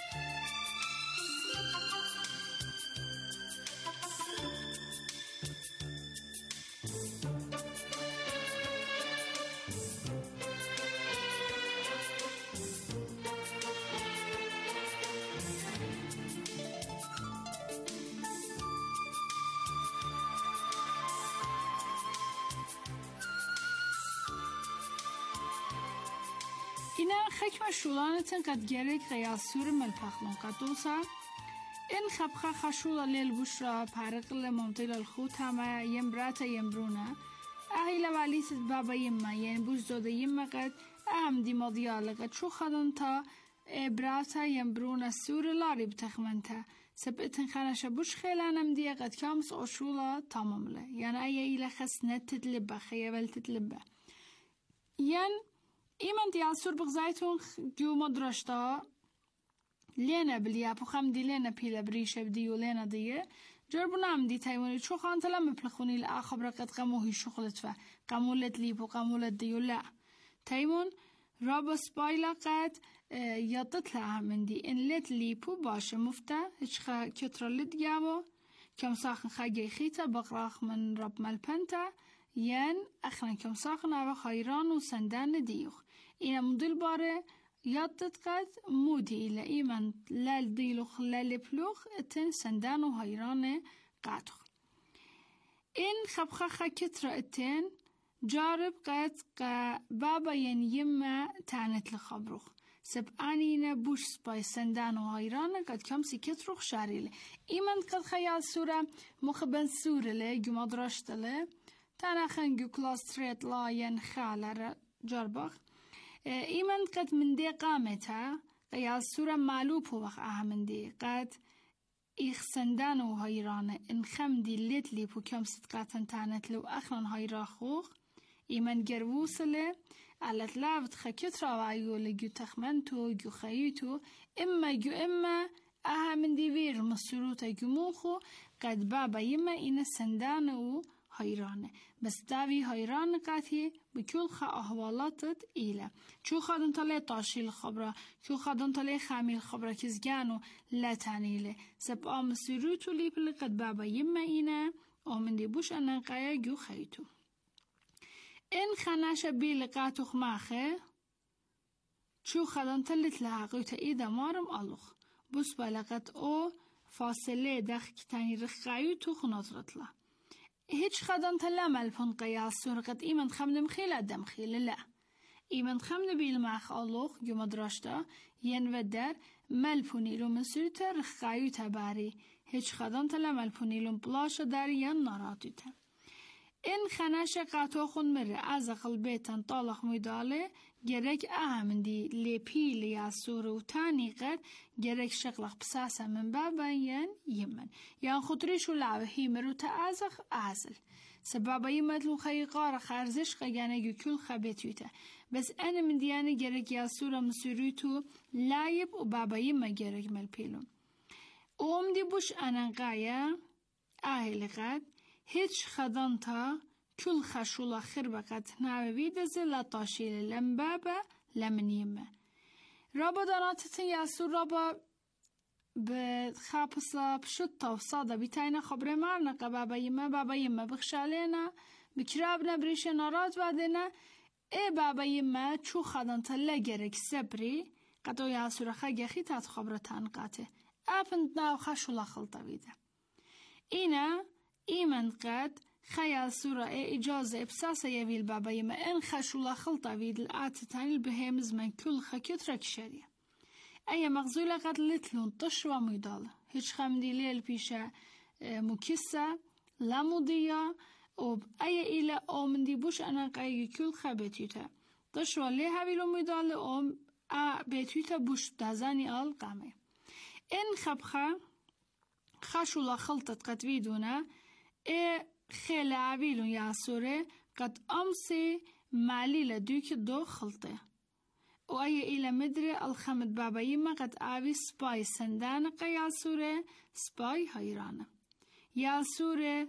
S8: اینا خکم شولانتن قد گرک قیاسور ملپخلون قدوسا این خبخه خشولا لیل بشرا پرقل ممتیل الخوت همه یم براتا یم برونا اهیل والیت بابا یمه یعنی بوش داده یمه قد اهم دی مادیاله قد شو خدن تا براتا یم برونا سور لاری بتخمنتا سبتن خانش بوش خیلانم دیه قد کامس آشولا تمام له یعنی ایه ایله خس نتتلبه خیابل تتلبه یعنی ایمان دیال سور بغزایتون جو مدرشتا لینا بلیا بخم دی لینا پیلا بریشه بدیو لینا دیه جربو نام دی تایمونی چو خان تلا مپلخونی لآخبر قد قموهی شغلت فا قمولت لیب و قمولت دیو لا تایمون رابا سبایلا قد یادت لها من دی ان لت لیبو باشه مفتا هچخا کترا لد گاو کم ساخن خاگی خیتا بقراخ من رب ملپنتا ين أخنا كم ساقنا وخيران وسندان ديوخ إنا مدل باره يادت قد مودي إلا إيمان لال ديلوخ لال بلوخ اتن سندان وخيران قاتوخ إن خبخخ كترة اتن جارب قد قا بابا ين يما تانت لخبروخ سب آنينا بوش سباي سندان وخيران قد كم سي كتروخ شاريله إيمان قد خيال سورة مخبن سورة له جمع دراشت له تانا خنجو كلاس تريت لا ين خالر جربخ إيمان قد من دي قامتها قیال سورة معلوب وخ أهمندي قد إخ سندان وهيران إن خمدي لتلي بو كم صدقاتن تانت لو أخرن هيرا خوخ إيمن جروسله على تلعبت خكترا وعيو لجو تخمنتو جو خيوتو إما جو إما أهمندي وير مسروتا جموخو قد بابا يما إن سندان و هيرانه بس داوي هيران قاتي بكل خا أهوالاتت إيلا شو خادن طلي طاشي الخبرة شو خادن طلي خامي الخبرة كزجانو لا تانيله سب آم سروتو ليبل قد بابا يما إنا ومن دي بوش أنا قايا جو خيتو إن خناش بي لقاتو خماخه شو خادن طلت لها قيتا إيدا مارم ألوخ بس بلقت أو فاصله دخ كتاني رخايو تو خناطرت له هيج خدن تلا ملفون قياس سرقت إيمن خمن مخيلة دم خيلة لا إيمن خمن بالمعخ الله يوم دراشتا ينودر ملفوني لو مسرته رخايو تباري هيج خدن تلا ملفوني لو بلاش داري ين ناراتيته إن خناش قاتو خون مره از قلبيتن طالق ميداله gerek أهمندي لبي لياسور وتاني قد gerek شغلق بساسة من بابا ين يمن يعني خطريشو لعبه هيمرو تأزخ أعزل سبابا يمتلو خيقار خارزش قيانه كل خبيتوته بس أنا من ديانه gerek ياسور مسروتو لايب وبابا يما gerek ملبيلو اوم دي بوش أنا قايا أهل قد هيج خدانتا كل خشولا خربقت ناوي دزه لطاشيل لمبابا لمن يمه رابا داناتتن ياسور رابا بخابصلا بشطة وصادة بيتاينا خبره مارنقا بابا يمه بابا يمه بخشالينا بكرابنا بريش نارات بعدنا اي بابا يمه چو خدانتا لگرك سبري قدو ياسور خاگه خيطات خبره تانقاته افند ناو خشولا خلطة بيده اينا ايمن قد خيال سورة إجازة إبساسة يبيل بابا يما إن خشولا خلطة بيد الآتتاني البهيمز من كل خكيت ركشارية أي مغزولة قد لتلون طشوة ميدالة هيش خمدي ليل بيشا مكسة لا مضية وبأي إلا أومن دي بوش أنا قاية كل خبتيتا طشوة ليها بيلو ميدالة أوم آ بيتيتا بوش دازاني آل قامي إن خبخة خشولا خلطة قد بيدونا إيه خیلی عویلون یاسوره قد امسی مالی لدوک دو خلطه و ای ایلا مدره الخمد بابا یما قد آوی سپای سندان قیاسوره سپای هایرانه یاسوره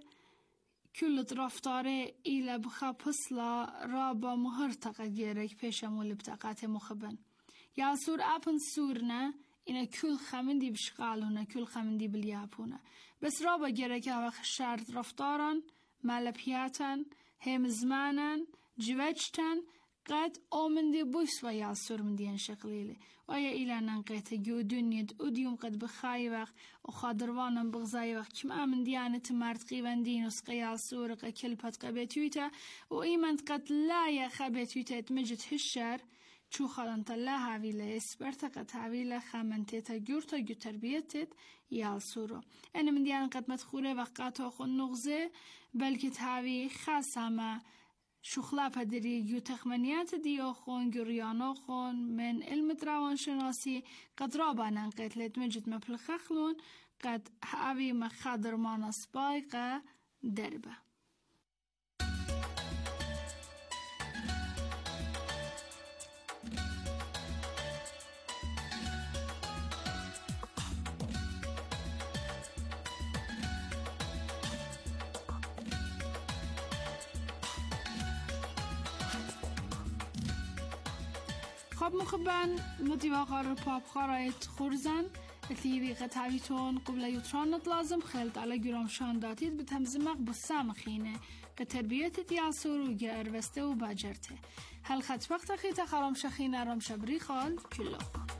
S8: کلت رفتاره ایلا بخا پسلا رابا مهرتا قد گیرک پیشمول بتاقات مخبن یاسور اپن سورنه اینا کل خمندی بشغالونه کل خمندی بلیابونه بس رابا گره که وقت شرط رفتارن ملپیاتن هم زمانن جوجتن قد آمندی بوس و یاسور من دیان شقلیله و یا ایلانن قیت جو دنید ادیوم قد بخای وقت و خادروانن بغزای وقت کم آمن دیانت مرد قیوان دینوس قیاسور قد کلپت قبیتویتا و ایمند قد لا یا خبیتویتا اتمجد هشار چو خالنت الله هاویله اسپرتا قد هاویله خامنتیتا جورتا جو تربیتت یالسورو انا من دیان قد مدخوله وقاتا خون نغزه بلکه تاوی خاصامه شخلا پدری جو تخمنیات دیو خون گریانو خون من علم دروان شناسی قد رابانن قد لتمجد مپل خخلون قد هاوی مخادر مانا سبایقه دربه خب مخبن مدیوا قرار پاپ خارایت خورزن اتلیوی قطعیتون قبل یوترانت لازم خلط على جرام شانداتید به تمزمق بسام خینه که تربیت یاسور و گروسته و باجرته هل خط وقت خیت خرام شخینه رام شبری خال کلا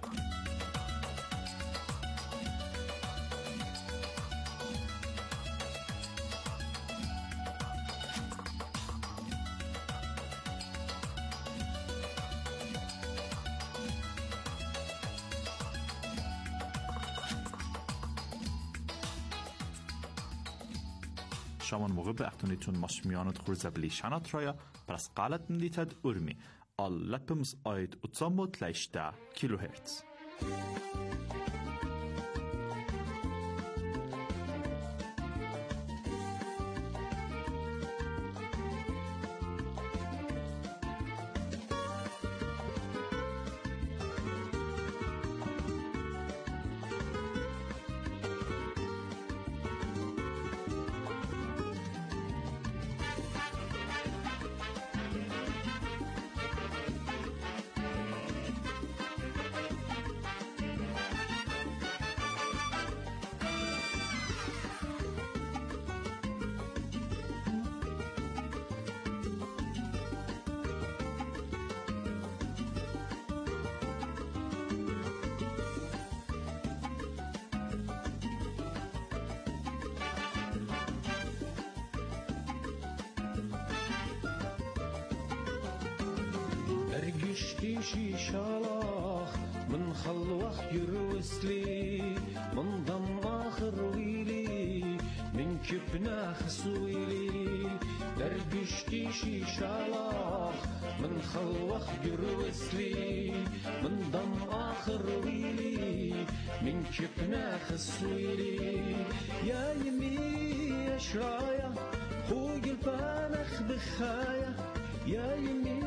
S3: شامان موقع به اختونیتون ماشمیانت خورزبلی شنات رایا پرس قالت ندیتد ارمی آل لپمز آید اتزامو تلیشتا کیلو هرتز
S6: ارقشتي شي شالخ من خلوخ يروسلي من ضم آخر ويلي من كبنا خسويلي ارقشتي شي شالخ من خلوخ يروسلي من ضم آخر ويلي من كبنا خسويلي يا يمي يا شرايا خوي البانخ بخايا يا يمي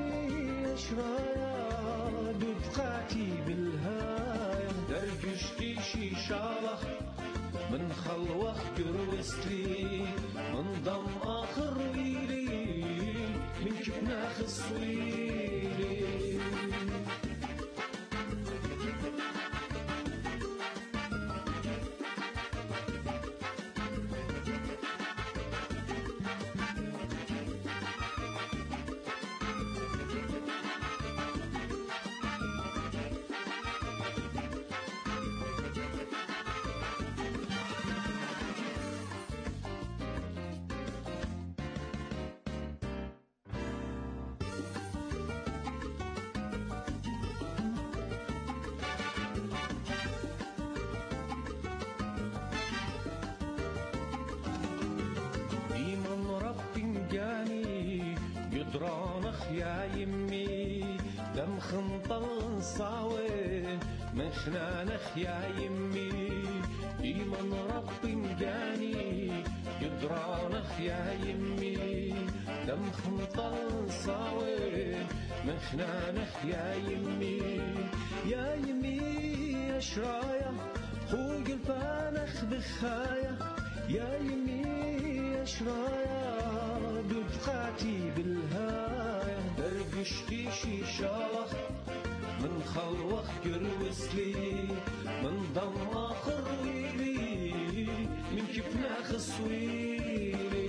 S6: شرايا دقاتي بالهاية درقشتي شي شالخ من خلوخ جروستلي من ضم آخر ويلي من كبنا خسويلي درانخ يا يمي دم خنطل صاوي من خنانخ يا يمي إيمان ربي مجاني يدرانخ يا يمي دم خنطل صاوي من خنانخ يا يمي يا يمي يا شرايا خوي البانخ بخايا يا يمي يا شرايا دقاتي بالهاية درقشتي شي شالخ من خلوخ جروسلي من ضم آخر ويلي من كبنا خسويلي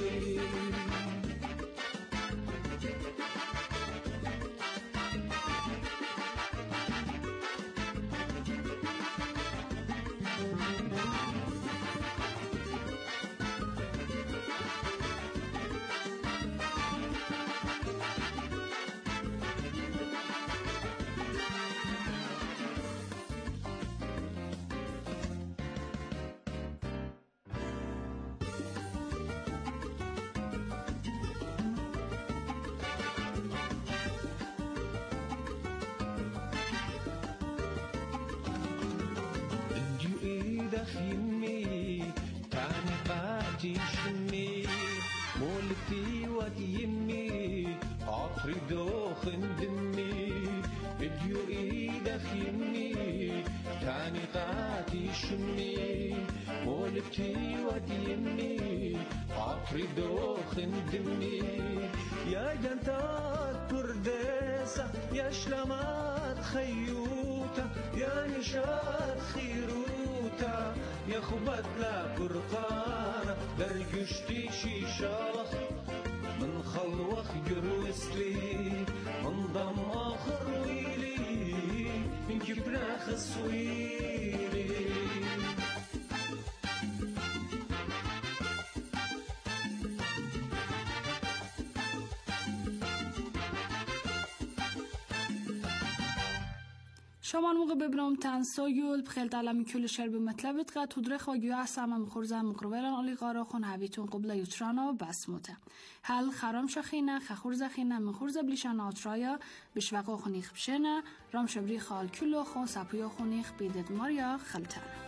S6: يمي تاني قاتي شمي مولتي واد يمي عطري دوخن دمي اديو ايدك يمي تاني قاتي شمي مولتي واد يمي عطري دوخن دمي يا جنتات برداسة يا شلمات خيوطة يا نشاط خيروطة يا خبات لا برقانة درقشتي شي شالخ من خلوخ جروسلي من ضم آخر ويلي من كبنا خسويلي
S8: شما موقع ببرم تن سویول بخیل تعلمی کل شر به مطلبت قد تدرخ و گیاه سامم مخورزم مقروران آلی قارا خون هویتون قبل یوترانا و بسموته هل خرام شخینه خخورز خینه مخورز بلیشان آترایا بشوقا خونیخ بشنه رام شبری خال کلو خون سپویا خونیخ بیدد ماریا خلطانه